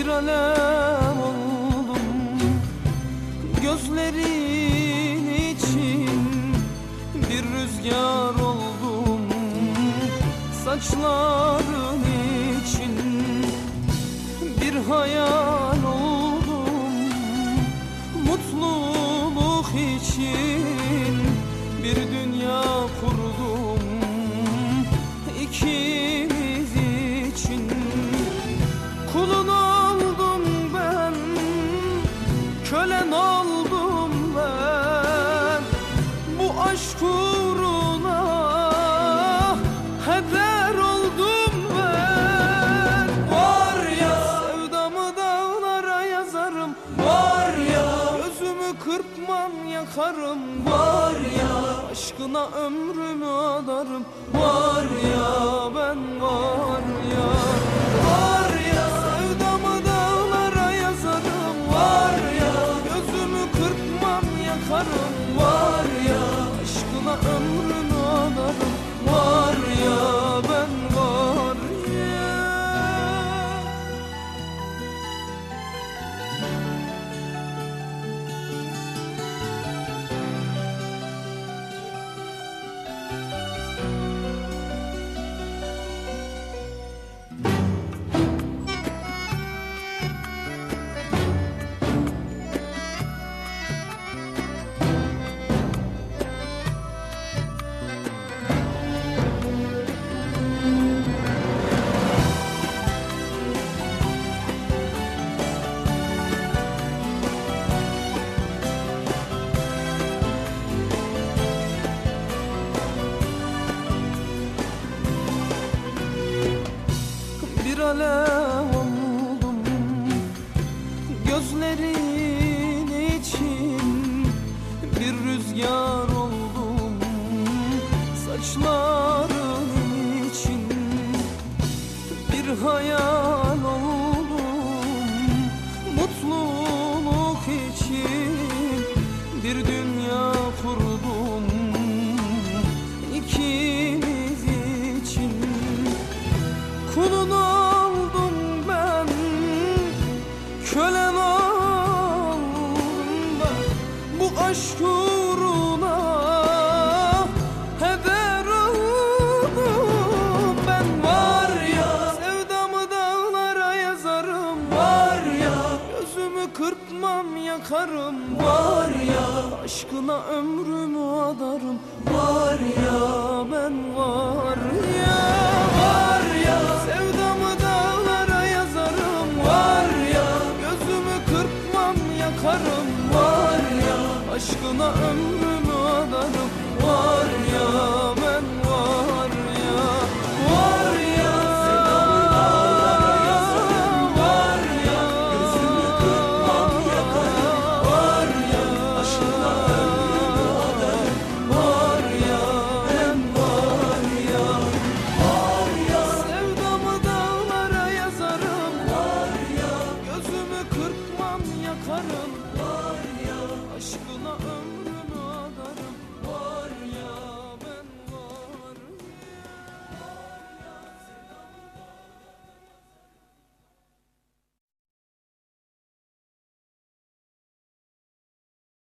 alev oldum gözlerin için, bir rüzgar oldum saçların için, bir hayal oldum mutluluk için, bir dünya kurdum ikimiz için. Kulun oldum ben, kölen oldum ben, bu aşk uğruna heder oldum ben. Var ya, sevdamı dağlara yazarım, var ya, gözümü kırpmam yakarım, var ya, aşkına ömrümü adarım, var ya, ben var ya. Var ya, sevdamı dağlara yazarım, var ya, gözümü kırpmam yakarım, var ya, aşkına ömrümü adarım, var ya, ben var ya. Bir alev oldum gözlerin için, bir rüzgar oldum saçların için, bir hayal oldum mutluluk için, bir dünya kurdum ikimiz için. Kulun oldum ben, kölen oldum ben, bu aşk uğruna heder oldum ben. Var ya, sevdamı dağlara yazarım, var ya, gözümü kırpmam yakarım, var ya, aşkına ömrümü adarım, var ya, ben var ya. Var ya, sevdamı dağlara yazarım, var ya, gözümü kırpmam yakarım, var ya, aşkına ömrümü adarım, var ya, ben var ya. Var ya, sevdamı dağlara yazarım, var ya, gözümü kırpmam yakarım, var ya, aşkına ömrümü adarım, var ya, ben var ya. Var ya, sevdamı dağlara yazarım, var ya, gözümü kırpmam yakarım,